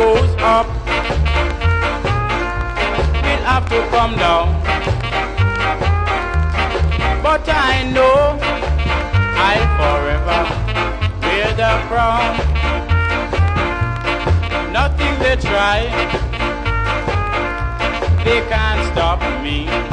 goes up will have to come down. But I know I'll forever wear the crown. Nothing they try, they can't stop me.